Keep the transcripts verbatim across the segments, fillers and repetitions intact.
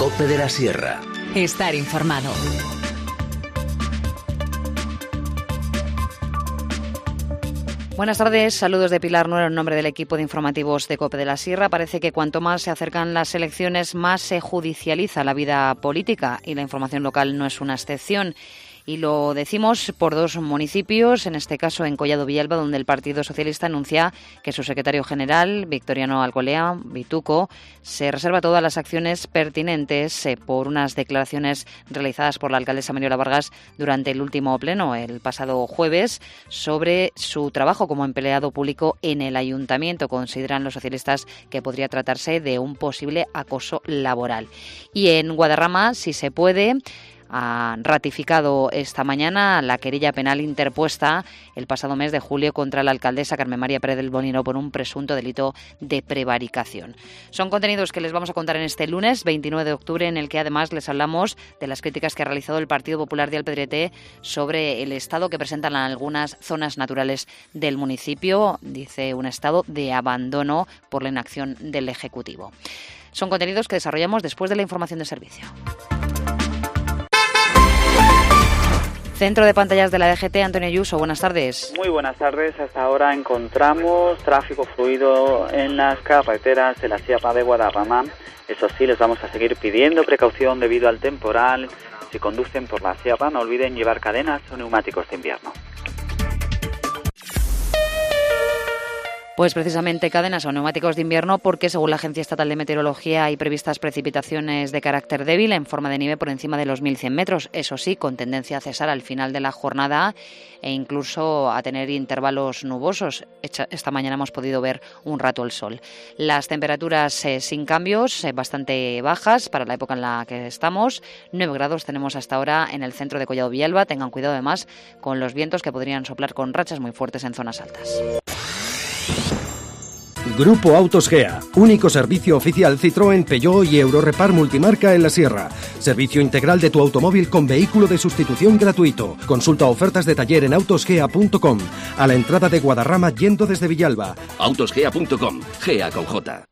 COPE de la Sierra. Estar informado. Buenas tardes, saludos de Pilar Nuero en nombre del equipo de informativos de COPE de la Sierra. Parece que cuanto más se acercan las elecciones, más se judicializa la vida política y la información local no es una excepción. Y lo decimos por dos municipios, en este caso en Collado Villalba, donde el Partido Socialista anuncia que su secretario general, Victoriano Alcolea, Vituco, se reserva todas las acciones pertinentes eh, por unas declaraciones realizadas por la alcaldesa Mariola Vargas durante el último pleno, el pasado jueves, sobre su trabajo como empleado público en el ayuntamiento. Consideran los socialistas que podría tratarse de un posible acoso laboral. Y en Guadarrama, si se puede, han ratificado esta mañana la querella penal interpuesta el pasado mes de julio contra la alcaldesa Carmen María Pérez del Molino por un presunto delito de prevaricación. Son contenidos que les vamos a contar en este lunes veintinueve de octubre, en el que además les hablamos de las críticas que ha realizado el Partido Popular de Alpedrete sobre el estado que presentan algunas zonas naturales del municipio. Dice un estado de abandono por la inacción del Ejecutivo. Son contenidos que desarrollamos después de la información de servicio. Centro de pantallas de la D G T, Antonio Ayuso, buenas tardes. Muy buenas tardes. Hasta ahora encontramos tráfico fluido en las carreteras de la Sierra de Guadarrama. Eso sí, les vamos a seguir pidiendo precaución debido al temporal. Si conducen por la sierra, no olviden llevar cadenas o neumáticos de invierno. Pues precisamente cadenas o neumáticos de invierno, porque según la Agencia Estatal de Meteorología hay previstas precipitaciones de carácter débil en forma de nieve por encima de los mil cien metros. Eso sí, con tendencia a cesar al final de la jornada e incluso a tener intervalos nubosos. Esta mañana hemos podido ver un rato el sol. Las temperaturas eh, sin cambios, eh, bastante bajas para la época en la que estamos. nueve grados tenemos hasta ahora en el centro de Collado Villalba. Tengan cuidado además con los vientos que podrían soplar con rachas muy fuertes en zonas altas. Grupo Autos Gea, único servicio oficial Citroën, Peugeot y Eurorepar multimarca en la Sierra. Servicio integral de tu automóvil con vehículo de sustitución gratuito. Consulta ofertas de taller en autosgea punto com. A la entrada de Guadarrama yendo desde Villalba. autosgea punto com, Gea con J.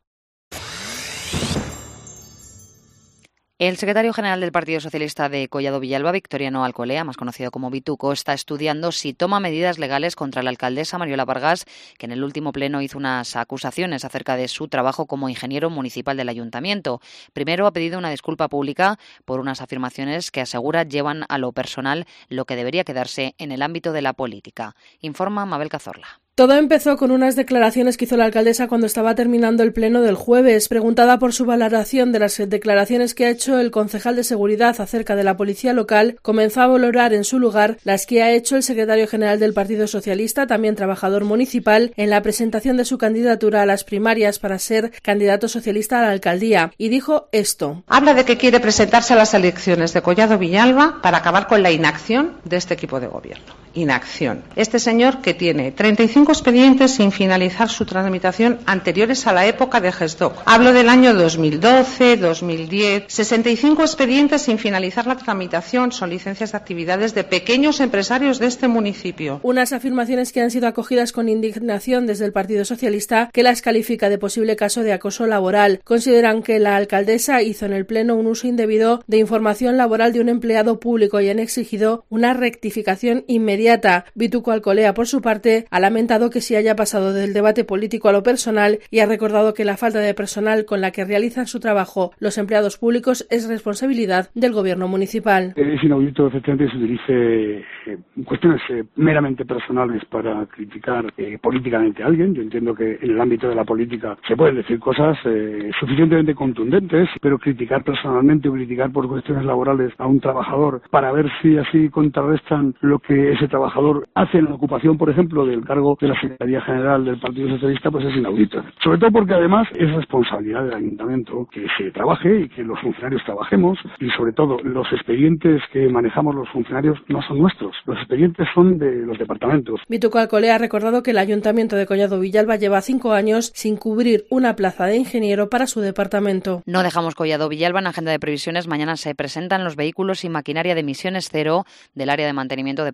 El secretario general del Partido Socialista de Collado Villalba, Victoriano Alcolea, más conocido como Vituco, está estudiando si toma medidas legales contra la alcaldesa Mariola Vargas, que en el último pleno hizo unas acusaciones acerca de su trabajo como ingeniero municipal del ayuntamiento. Primero ha pedido una disculpa pública por unas afirmaciones que asegura llevan a lo personal lo que debería quedarse en el ámbito de la política. Informa Mabel Cazorla. Todo empezó con unas declaraciones que hizo la alcaldesa cuando estaba terminando el pleno del jueves. Preguntada por su valoración de las declaraciones que ha hecho el concejal de Seguridad acerca de la policía local, comenzó a valorar en su lugar las que ha hecho el secretario general del Partido Socialista, también trabajador municipal, en la presentación de su candidatura a las primarias para ser candidato socialista a la alcaldía. Y dijo esto. Habla de que quiere presentarse a las elecciones de Collado Villalba para acabar con la inacción de este equipo de gobierno. Inacción. Este señor que tiene treinta y cinco expedientes sin finalizar su tramitación anteriores a la época de GESDOC. Hablo del año dos mil doce, dos mil diez, sesenta y cinco expedientes sin finalizar la tramitación, son licencias de actividades de pequeños empresarios de este municipio. Unas afirmaciones que han sido acogidas con indignación desde el Partido Socialista, que las califica de posible caso de acoso laboral. Consideran que la alcaldesa hizo en el pleno un uso indebido de información laboral de un empleado público y han exigido una rectificación inmediata. Vituco Alcolea, por su parte, ha lamentado que se haya pasado del debate político a lo personal y ha recordado que la falta de personal con la que realizan su trabajo los empleados públicos es responsabilidad del gobierno municipal. Es inaudito, efectivamente, se utilice eh, cuestiones eh, meramente personales para criticar eh, políticamente a alguien. Yo entiendo que en el ámbito de la política se pueden decir cosas eh, suficientemente contundentes, pero criticar personalmente o criticar por cuestiones laborales a un trabajador para ver si así contrarrestan lo que ese trabajador hace en la ocupación, por ejemplo, del cargo de la Secretaría General del Partido Socialista, pues es inaudito. Sobre todo porque además es responsabilidad del Ayuntamiento que se trabaje y que los funcionarios trabajemos, y sobre todo los expedientes que manejamos los funcionarios no son nuestros, los expedientes son de los departamentos. Vituco Alcolea ha recordado que el Ayuntamiento de Collado Villalba lleva cinco años sin cubrir una plaza de ingeniero para su departamento. No dejamos Collado Villalba. En agenda de previsiones mañana se presentan los vehículos y maquinaria de emisiones cero del área de mantenimiento de parques y jardines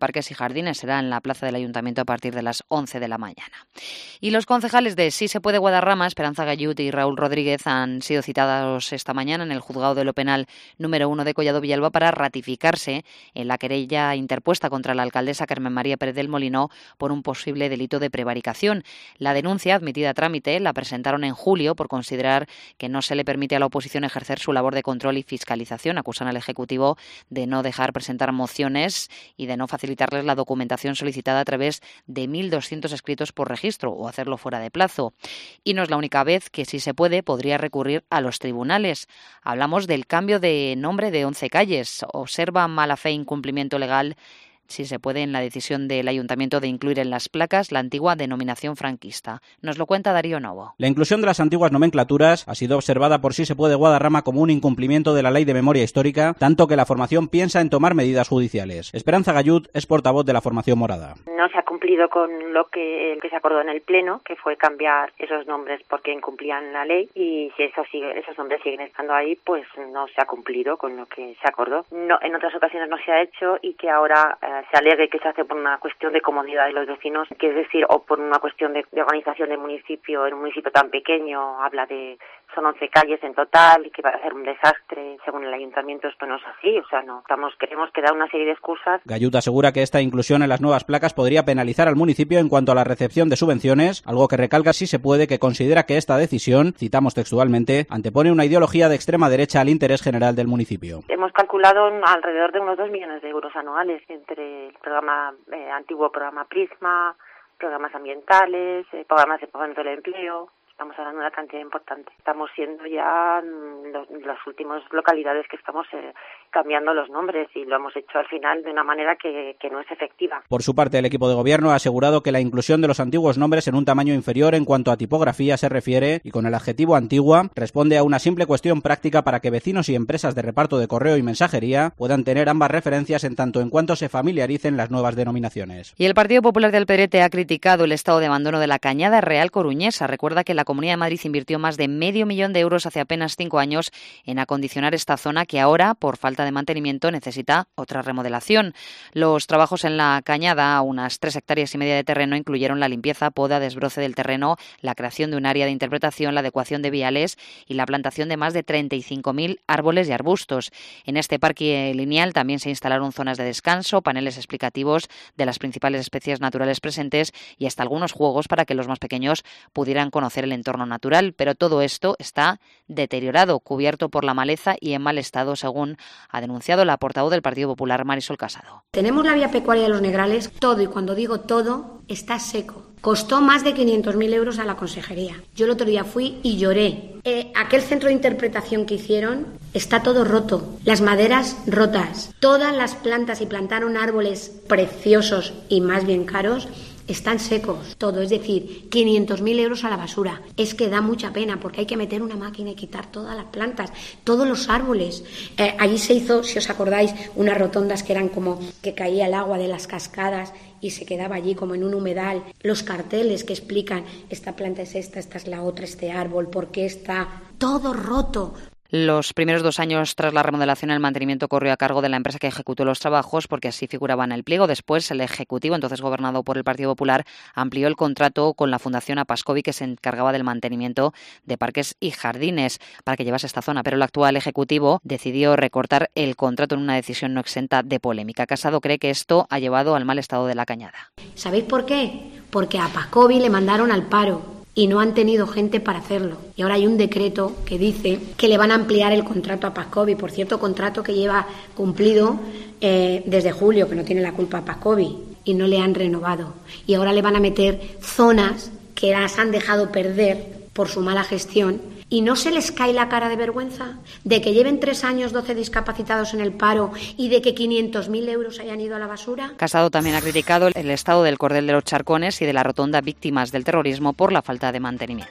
Jardines. Será en la plaza del Ayuntamiento a partir de las once de la mañana. Y los concejales de Sí se puede Guadarrama, Esperanza Gallut y Raúl Rodríguez, han sido citados esta mañana en el Juzgado de lo Penal número uno de Collado Villalba para ratificarse en la querella interpuesta contra la alcaldesa Carmen María Pérez del Molino por un posible delito de prevaricación. La denuncia, admitida a trámite, la presentaron en julio por considerar que no se le permite a la oposición ejercer su labor de control y fiscalización. Acusan al Ejecutivo de no dejar presentar mociones y de no facilitarles la documentación solicitada a través de mil doscientos escritos por registro o hacerlo fuera de plazo. Y no es la única vez que, si se puede, podría recurrir a los tribunales. Hablamos del cambio de nombre de once calles. Observa mala fe e incumplimiento legal, si se puede, en la decisión del Ayuntamiento de incluir en las placas la antigua denominación franquista. Nos lo cuenta Darío Novo. La inclusión de las antiguas nomenclaturas ha sido observada por Sí se puede Guadarrama como un incumplimiento de la Ley de Memoria Histórica, tanto que la formación piensa en tomar medidas judiciales. Esperanza Gallut es portavoz de la formación morada. No se ha cumplido con lo que, que se acordó en el Pleno, que fue cambiar esos nombres porque incumplían la ley, y si eso sigue, esos nombres siguen estando ahí, pues no se ha cumplido con lo que se acordó. No, en otras ocasiones no se ha hecho, y que ahora eh, se alegue que se hace por una cuestión de comodidad de los vecinos, que es decir, o por una cuestión de, de organización del municipio. En un municipio tan pequeño, habla de son once calles en total y que va a ser un desastre. Según el ayuntamiento esto no es así, o sea, no estamos queremos que da una serie de excusas. Gallut asegura que esta inclusión en las nuevas placas podría penalizar al municipio en cuanto a la recepción de subvenciones, algo que recalca Sí se puede, que considera que esta decisión, citamos textualmente, antepone una ideología de extrema derecha al interés general del municipio. Hemos calculado alrededor de unos dos millones de euros anuales entre el programa eh, antiguo programa Prisma, programas ambientales, eh, programas de fomento del empleo. Estamos hablando de una cantidad importante. Estamos siendo ya los, las últimas localidades que estamos eh, cambiando los nombres, y lo hemos hecho al final de una manera que, que no es efectiva. Por su parte, el equipo de gobierno ha asegurado que la inclusión de los antiguos nombres en un tamaño inferior en cuanto a tipografía se refiere, y con el adjetivo antigua, responde a una simple cuestión práctica para que vecinos y empresas de reparto de correo y mensajería puedan tener ambas referencias en tanto en cuanto se familiaricen las nuevas denominaciones. Y el Partido Popular de Alpedrete ha criticado el estado de abandono de la Cañada Real coruñesa. Recuerda que la Comunidad de Madrid invirtió más de medio millón de euros hace apenas cinco años en acondicionar esta zona, que ahora, por falta de mantenimiento, necesita otra remodelación. Los trabajos en la Cañada, unas tres hectáreas y media de terreno, incluyeron la limpieza, poda, desbroce del terreno, la creación de un área de interpretación, la adecuación de viales y la plantación de más de treinta y cinco mil árboles y arbustos. En este parque lineal también se instalaron zonas de descanso, paneles explicativos de las principales especies naturales presentes y hasta algunos juegos para que los más pequeños pudieran conocer el entorno natural. Pero todo esto está deteriorado, cubierto por la maleza y en mal estado, según ha denunciado la portavoz del Partido Popular, Marisol Casado. Tenemos la vía pecuaria de los Negrales, todo, y cuando digo todo, está seco. Costó más de quinientos mil euros a la consejería. Yo el otro día fui y lloré. Eh, aquel centro de interpretación que hicieron está todo roto, las maderas rotas, todas las plantas, y plantaron árboles preciosos y más bien caros, están secos, todo, es decir, quinientos mil euros a la basura. Es que da mucha pena, porque hay que meter una máquina y quitar todas las plantas, todos los árboles. Eh, allí se hizo, si os acordáis, unas rotondas que eran como que caía el agua de las cascadas y se quedaba allí como en un humedal. Los carteles que explican, esta planta es esta, esta es la otra, este árbol, ¿por qué está todo roto? Los primeros dos años tras la remodelación, el mantenimiento corrió a cargo de la empresa que ejecutó los trabajos, porque así figuraba en el pliego. Después, el Ejecutivo, entonces gobernado por el Partido Popular, amplió el contrato con la Fundación Apascovi, que se encargaba del mantenimiento de parques y jardines, para que llevase esta zona. Pero el actual Ejecutivo decidió recortar el contrato en una decisión no exenta de polémica. Casado cree que esto ha llevado al mal estado de la Cañada. ¿Sabéis por qué? Porque a Apascovi le mandaron al paro y no han tenido gente para hacerlo. Y ahora hay un decreto que dice que le van a ampliar el contrato a Apascovi. Por cierto, contrato que lleva cumplido eh, desde julio, que no tiene la culpa Apascovi, y no le han renovado. Y ahora le van a meter zonas que las han dejado perder por su mala gestión. ¿Y no se les cae la cara de vergüenza de que lleven tres años doce discapacitados en el paro y de que quinientos mil euros hayan ido a la basura? Casado también ha criticado el estado del cordel de los Charcones y de la rotonda Víctimas del Terrorismo por la falta de mantenimiento.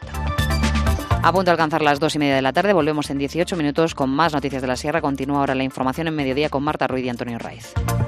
A punto de alcanzar las dos y media de la tarde, volvemos en dieciocho minutos con más noticias de la Sierra. Continúa ahora la información en mediodía con Marta Ruiz y Antonio Raiz.